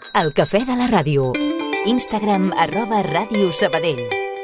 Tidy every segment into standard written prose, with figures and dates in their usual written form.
El cafè de la ràdio. Instagram @Ràdio Sabadell.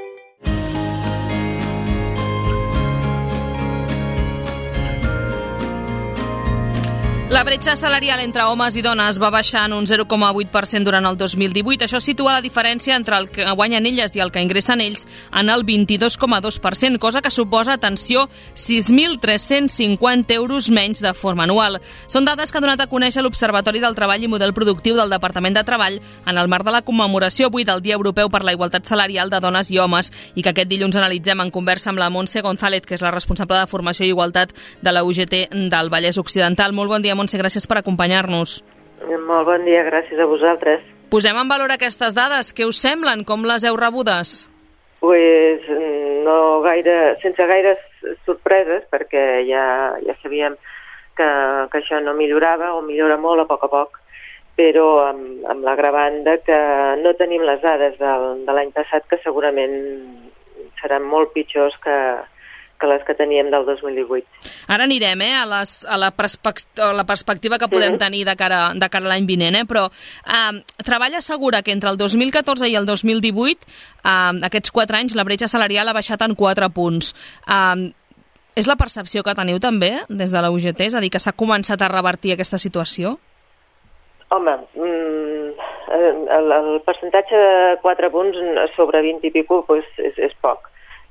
La bretxa salarial entre homes i dones va baixar en un 0,8% durant el 2018. Això situa la diferència entre el que guanyen elles i el que ingressen ells en el 22,2%, cosa que suposa, atenció, 6.350 euros menys de forma anual. Són dades que ha donat a conèixer l'Observatori del Treball i Model Productiu del Departament de Treball en el marc de la commemoració avui del Dia Europeu per la Igualtat Salarial de Dones i Homes i que aquest dilluns analitzem en conversa amb la Montse González, que és la responsable de Formació i Igualtat de la UGT del Vallès Occidental. Molt bon dia, Montse, gràcies per acompanyar-nos. Molt bon dia, gràcies a vosaltres. Posem en valor aquestes dades. Què us semblen? Com les heu rebudes? Pues no gaire, sense gaires sorpreses, perquè ja sabíem que això no millorava o millora molt a poc, però amb l'agravant que no tenim les dades de l'any passat, que segurament seran molt pitjors que les que teníem del 2018. Ara anirem a la perspectiva que podem tenir de cara a l'any vinent, però Treball assegura que entre el 2014 i el 2018, aquests 4 anys, la bretxa salarial ha baixat en 4 punts. És la percepció que teniu també des de la UGT? És a dir, que s'ha començat a revertir aquesta situació? Home, el percentatge de 4 punts sobre 20 i pico és poc.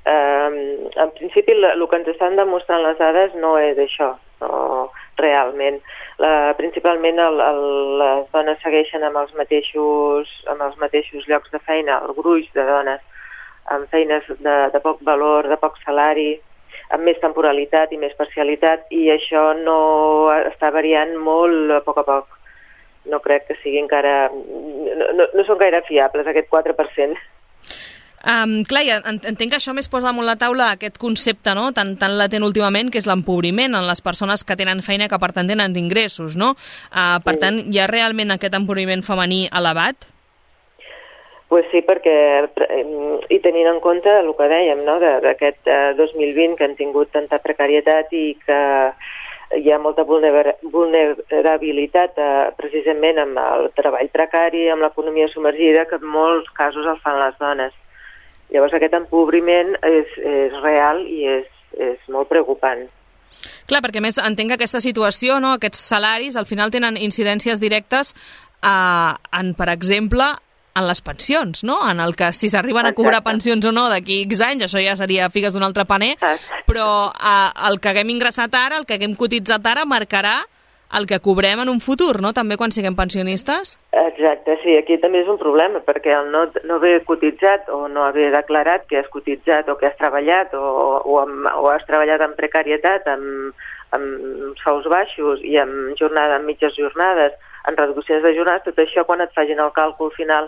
En principi, el que ens estan demostrant les dades no és això, no, realment. Principalment les dones segueixen amb els mateixos llocs de feina, el gruix de dones, amb feines de poc valor, de poc salari, amb més temporalitat i més parcialitat, i això no està variant molt a poc. No crec que sigui encara... No són gaire fiables, aquest 4%. Clar, entenc que això més posa damunt la taula aquest concepte, no?, tan latent últimament, que és l'empobriment en les persones que tenen feina, que per tant tenen d'ingressos, no? Per tant, hi ha realment aquest empobriment femení elevat? Pues sí, perquè, i tenint en compte el que dèiem, no?, d'aquest 2020, que han tingut tanta precarietat i que hi ha molta vulnerabilitat precisament amb el treball precari, amb l'economia submergida, que en molts casos el fan les dones. Llavors aquest empobriment és real i és molt preocupant. Clar, perquè a més entenc que aquesta situació, no, aquests salaris, al final tenen incidències directes per exemple, en les pensions, no? En el que si s'arriben a cobrar pensions o no d'aquí X anys, això ja seria figues d'un altre paner, però el que haguem ingressat ara, el que haguem cotitzat ara, marcarà el que cobrem en un futur, no?, també quan siguem pensionistes? Exacte, sí, aquí també és un problema, perquè el no haver cotitzat o no haver declarat que has cotitzat o que has treballat o has treballat en precarietat, amb sous baixos i amb mitges jornades, en reduccions de jornades, tot això quan et facin el càlcul final,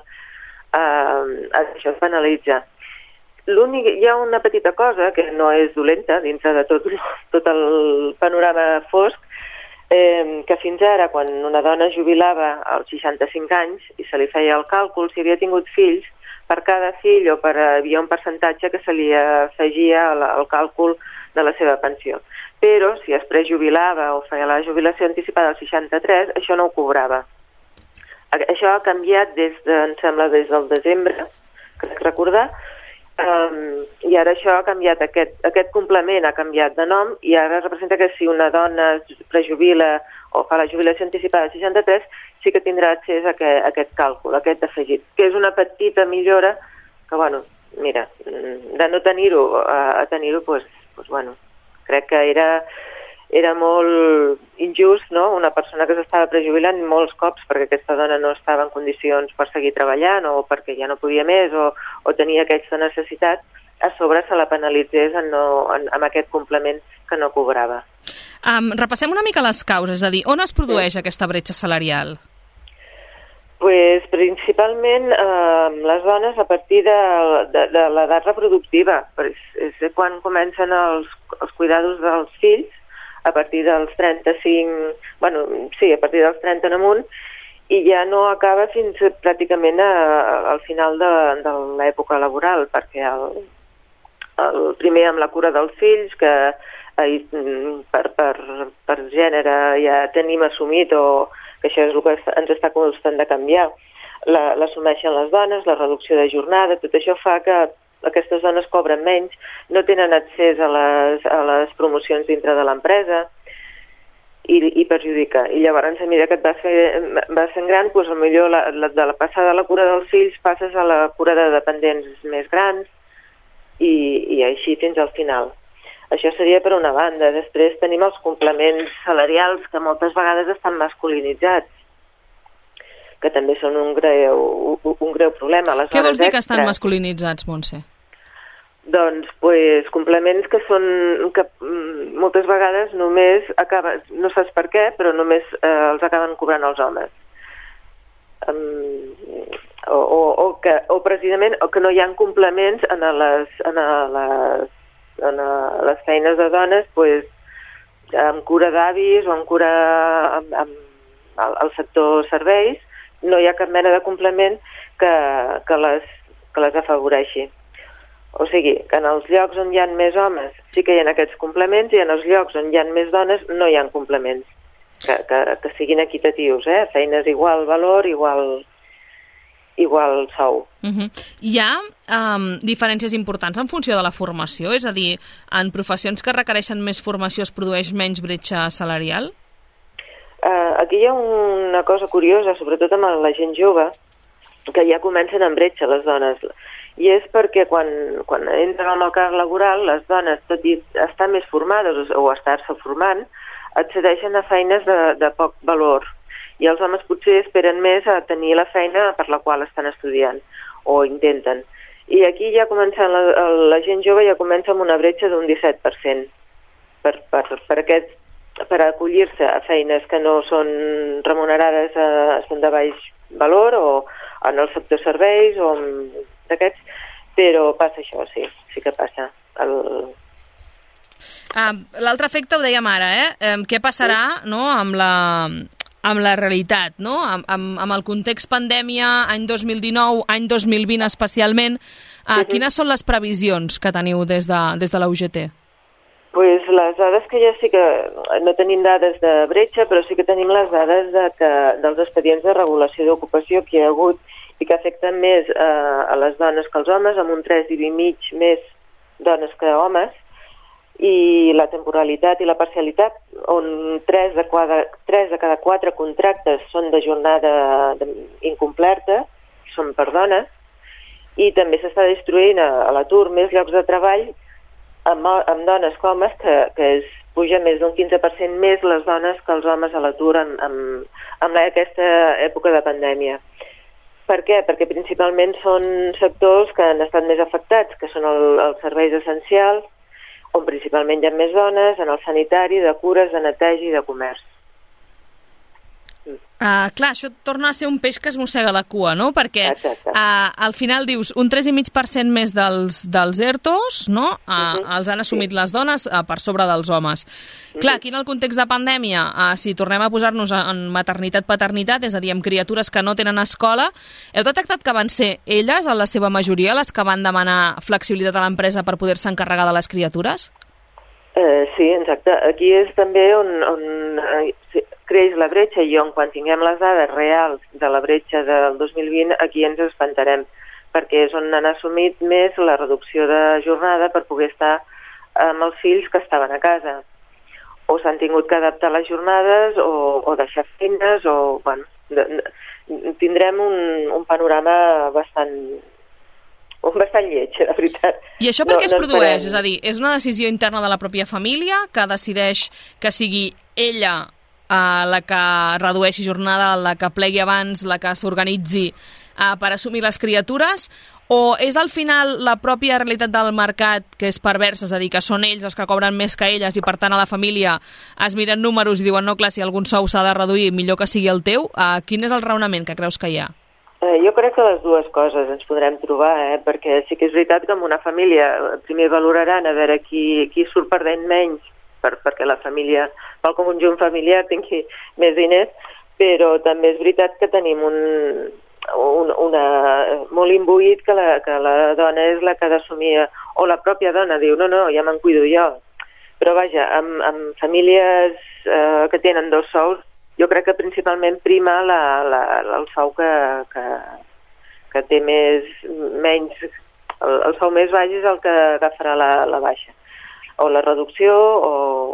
això es penalitza. Hi ha una petita cosa que no és dolenta dintre de tot el panorama fosc, que fins ara, quan una dona jubilava als 65 anys i se li feia el càlcul, si havia tingut fills, per cada fill hi havia un percentatge que se li afegia al càlcul de la seva pensió. Però si després jubilava o feia la jubilació anticipada als 63, això no ho cobrava. Això ha canviat em sembla, des del desembre, crec recordar, i ara això ha canviat, aquest complement ha canviat de nom i ara representa que si una dona prejubila o fa la jubilació anticipada als 63 sí que tindrà accés a aquest càlcul, aquest afegit, que és una petita millora que, bueno, mira, de no tenir-ho a tenir-ho, doncs, bueno, crec que era molt injust, no?, una persona que s'estava prejubilant molts cops perquè aquesta dona no estava en condicions per seguir treballant o perquè ja no podia més o tenia aquesta necessitat, a sobre se la penalitzés amb aquest complement que no cobrava. Repassem una mica les causes, és a dir, on es produeix aquesta bretxa salarial? Pues, principalment les dones a partir de l'edat reproductiva, és quan comencen els cuidados dels fills, a partir dels 35, a partir dels 30 en amunt, i ja no acaba fins pràcticament al final de l'època laboral, perquè el primer amb la cura dels fills, que per gènere ja tenim assumit, o que això és el que ens està costant de canviar. l'assumeixen les dones, la reducció de jornada, tot això fa que aquestes dones cobren menys, no tenen accés a les promocions dintre de l'empresa i perjudica. I llavors, a mesura que et vas fent gran, doncs potser de la passada a la cura dels fills passes a la cura de dependents més grans i així fins al final. Això seria per una banda. Després tenim els complements salarials que moltes vegades estan masculinitzats, que també són un greu problema. Què vols dir que estan masculinitzats, Montse? Doncs complements que moltes vegades només no saps per què, però només els acaben cobrant els homes. O precisament que no hi ha complements en les feines de dones, amb cura d'avis o amb cura al sector serveis, no hi ha cap mena de complement que les afavoreixi. O sigui, que en els llocs on hi ha més homes sí que hi ha aquests complements i en els llocs on hi ha més dones no hi ha complements que siguin equitatius, feines igual valor, igual sou. Hi ha diferències importants en funció de la formació? És a dir, en professions que requereixen més formació es produeix menys bretxa salarial? Aquí hi ha una cosa curiosa, sobretot amb la gent jove, que ja comencen amb bretxa les dones. I és perquè quan entren al mercat laboral, les dones, tot i estar més formades o estar-se formant, accedeixen a feines de poc valor. I els homes potser esperen més a tenir la feina per la qual estan estudiant, o intenten. I aquí ja comença, la gent jove ja comença amb una bretxa d'un 17%, per acollir-se a feines que no són remunerades, són de baix valor, o en el sector serveis, o d'aquests, però passa això, sí que passa. L'altre efecte ho dèiem ara, què passarà amb la realitat, no? Amb el context pandèmia, any 2019, any 2020 especialment, quines són les previsions que teniu des de la UGT? Les dades que ja sí que no tenim dades de bretxa, però sí que tenim les dades dels expedients de regulació d'ocupació que hi ha hagut i que afecten més a les dones que als homes, amb un 3,5 més dones que homes, i la temporalitat i la parcialitat, on 3 de cada 4 contractes són de jornada incomplerta, són per dones, i també s'està destruint a l'atur més llocs de treball amb dones que homes, que es puja més d'un 15% més les dones que els homes a l'atur en aquesta època de pandèmia. Per què? Perquè principalment són sectors que han estat més afectats, que són els serveis essencials, on principalment hi ha més dones, en el sanitari, de cures, de neteja i de comerç. Clar, això torna a ser un peix que es mossega la cua, no? Perquè al final dius un 3,5% més dels ERTOs, no? Els han assumit les dones per sobre dels homes. Clar, aquí en el context de pandèmia, si tornem a posar-nos en maternitat-paternitat, és a dir, amb criatures que no tenen escola, heu detectat que van ser elles, en la seva majoria, les que van demanar flexibilitat a l'empresa per poder-se encarregar de les criatures? Sí, exacte. Aquí és també on creix la bretxa i on quan tinguem les dades reals de la bretxa del 2020 aquí ens espantarem, perquè és on han assumit més la reducció de jornada per poder estar amb els fills que estaven a casa. O s'han tingut que adaptar les jornades o deixar feines o, tindrem un panorama bastant lleig, la veritat. I això per què es produeix? És a dir, és una decisió interna de la pròpia família que decideix que sigui ella la que redueixi jornada, la que plegui abans, la que s'organitzi per assumir les criatures, o és al final la pròpia realitat del mercat que és perversa, és a dir, que són ells els que cobren més que elles i per tant a la família es miren números i diuen no, clar, si algun sou s'ha de reduir millor que sigui el teu. Quin és el raonament que creus que hi ha? Jo crec que les dues coses ens podrem trobar, perquè sí que és veritat que en una família primer valoraran a veure qui surt perdent menys perquè la família, pel conjunt familiar tingui més diners, però també és veritat que tenim molt imbuït que la dona és la que ha d'assumir, o la pròpia dona diu, no, ja me'n cuido jo. Però vaja, amb famílies que tenen dos sous, jo crec que principalment prima el sou que que té menys... El sou més baix és el que agafarà la baixa. O la reducció o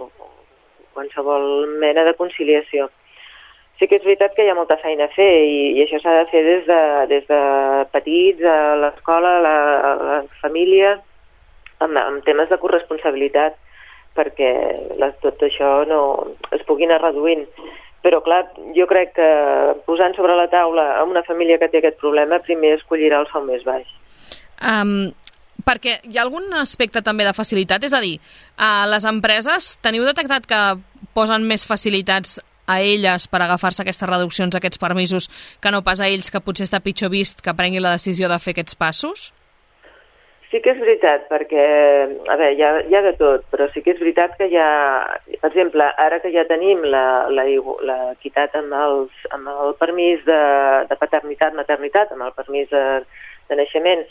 qualsevol mena de conciliació. Sí que és veritat que hi ha molta feina a fer i això s'ha de fer des de petits, a l'escola, a la família, amb temes de corresponsabilitat, perquè tot això es pugui anar reduint. Però, clar, jo crec que posant sobre la taula a una família que té aquest problema, primer escollirà el sou més baix. Perquè hi ha algun aspecte també de facilitat? És a dir, les empreses, teniu detectat que posen més facilitats a elles per agafar-se aquestes reduccions, aquests permisos, que no pas a ells, que potser està pitjor vist que prenguin la decisió de fer aquests passos? Sí que és veritat, perquè, a veure, hi ha de tot, però sí que és veritat que hi ha, per exemple, ara que ja tenim l'equitat amb el permís de paternitat, maternitat, amb el permís de naixement,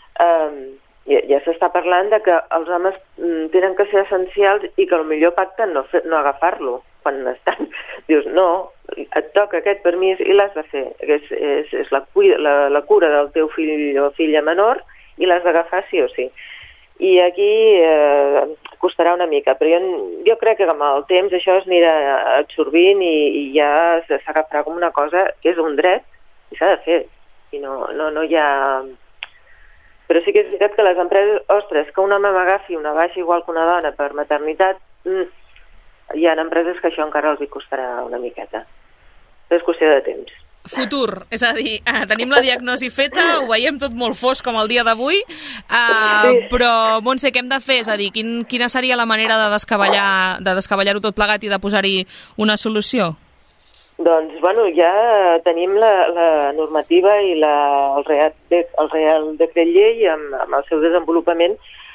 ja s'està parlant de que els homes tenen que ser essencials i que potser pacten no agafar-lo quan estan. Dius, no, et toca aquest permís i l'has de fer. És la cura del teu fill o filla menor i l'has d'agafar sí o sí. I aquí costarà una mica, però jo crec que amb el temps això es anirà absorbint i ja s'agafarà com una cosa que és un dret i s'ha de fer. I no hi ha... Però sí que és veritat que les empreses, ostres, que un home m'agafi una baixa igual que una dona per maternitat, hi ha empreses que això encara els hi costarà una miqueta. És qüestió de temps. Futur, és a dir, tenim la diagnosi feta, ho veiem tot molt fosc com el dia d'avui, però, Montse, què hem de fer? És a dir, quina seria la manera de descabellar-ho tot plegat i de posar-hi una solució? Doncs, bueno, ja tenim la normativa i el Real Decret Llei amb el seu desenvolupament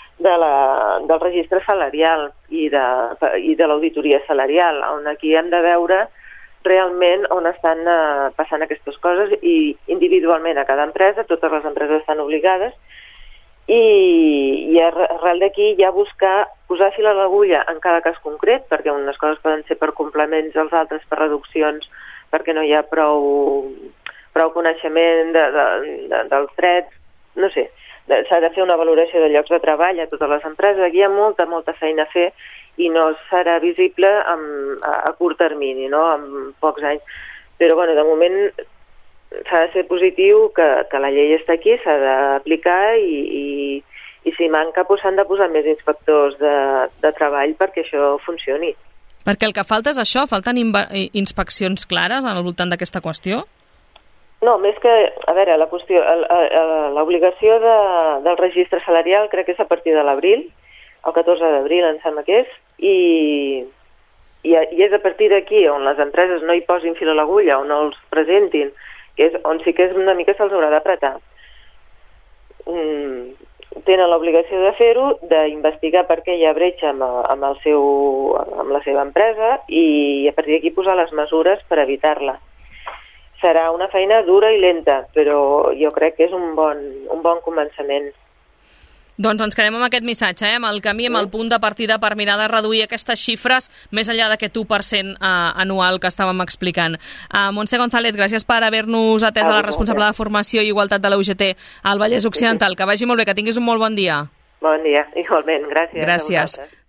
del registre salarial i de l'auditoria salarial, on aquí hem de veure realment on estan passant aquestes coses i individualment a cada empresa, totes les empreses estan obligades, i arrel d'aquí ja posar fil a l'agulla en cada cas concret, perquè unes coses poden ser per complements, els altres per reduccions, perquè no hi ha prou coneixement dels drets, no sé, s'ha de fer una valoració de llocs de treball a totes les empreses, aquí hi ha molta feina a fer i no serà visible a curt termini, no? En pocs anys, però bueno, de moment s'ha de ser positiu que la llei està aquí, s'ha d'aplicar i si manca s'han de posar més inspectors de treball perquè això funcioni. Perquè el que falta és això, falten inspeccions clares al voltant d'aquesta qüestió? No, més que, a veure, la qüestió, l'obligació del registre salarial crec que és a partir de l'abril, el 14 d'abril em sembla que és, i és a partir d'aquí on les empreses no hi posin fil a l'agulla, on no els presentin, que és on sí que és una mica se'ls haurà d'apretar. Tenen l'obligació de fer-ho, d'investigar per què hi ha bretxa amb la seva empresa i a partir d'aquí posar les mesures per evitar-la. Serà una feina dura i lenta, però jo crec que és un bon començament. Doncs ens quedem amb aquest missatge, amb el camí, amb el punt de partida per mirar de reduir aquestes xifres més enllà d'aquest 1% anual que estàvem explicant. Montse González, gràcies per haver-nos atès a la responsable de formació i igualtat de la UGT al Vallès Occidental. Que vagi molt bé, que tinguis un molt bon dia. Bon dia, igualment. Gràcies. Gràcies.